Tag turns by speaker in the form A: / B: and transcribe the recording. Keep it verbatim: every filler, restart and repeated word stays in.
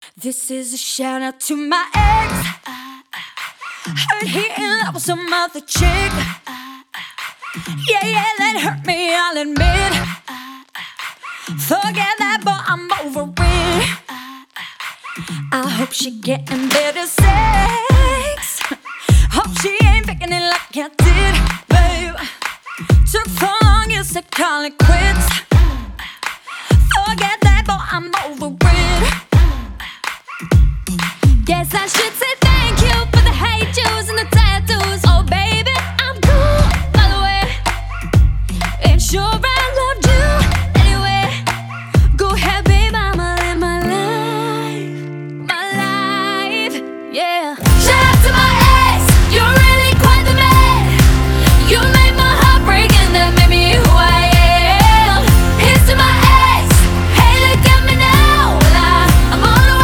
A: This is a shout out to my ex. Heard he in love with some other chick. Yeah, yeah, that hurt me, I'll admit. Forget that, but I'm over it. I hope she getting better sex. Hope she ain't faking it like I did, babe. Took so long, you said call it quits. Forget that, but I'm over it.